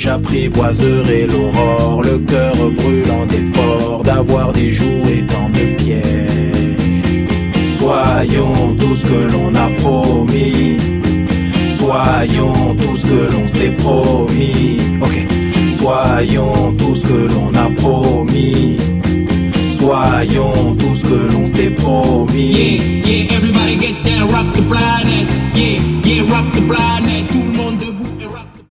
j'apprivoiserai l'aurore, le cœur brûlant d'efforts, d'avoir des jouets tant de pièges. Soyons tout ce que l'on a promis, soyons tout ce que l'on s'est promis. Ok. Soyons tout ce que l'on a promis, soyons tout ce que l'on s'est promis. Yeah, everybody get